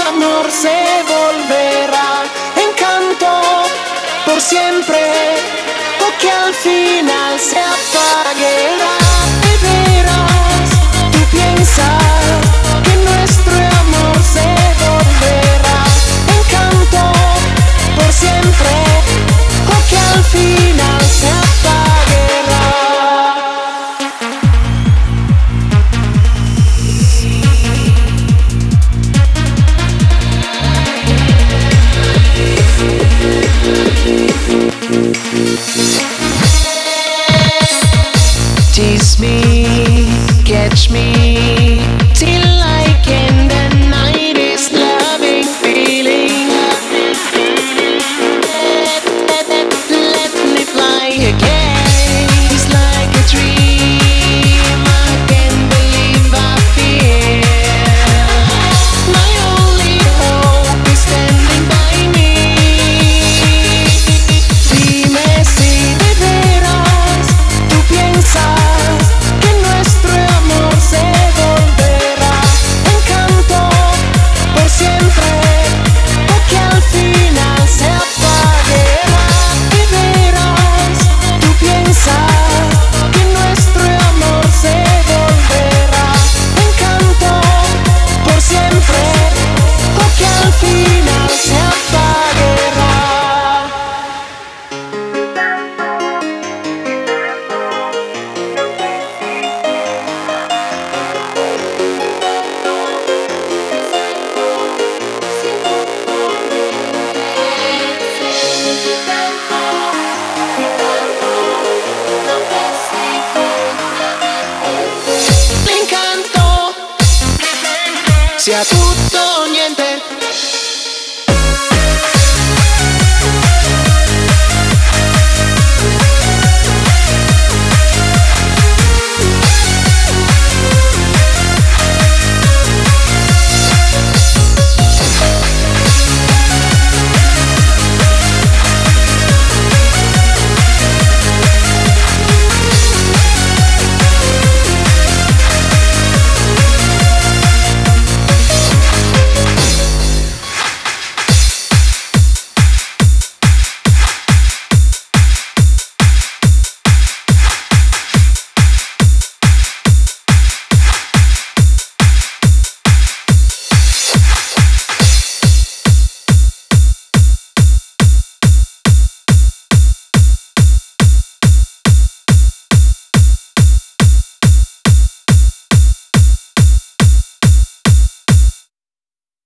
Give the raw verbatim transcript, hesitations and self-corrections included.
amor se volverá encanto por siempre, o que al final se apaguerá. De veras, tú piensas que nuestro amor se volverá encanto por siempre, o que al final se apaguerá. Tease me, catch me, till I can deny this loving feeling. Let, let, let, let me fly again. It's like a dream, I can't believe I feel. My only hope is standing by me. Dime si de veras tú piensas que nuestro amor se volverá encanto por siempre, o que al final se apaguerá. De veras, tú piensas que nuestro amor se volverá encanto por siempre, o que al final se apaguerá. L'incanto sia tutto o niente.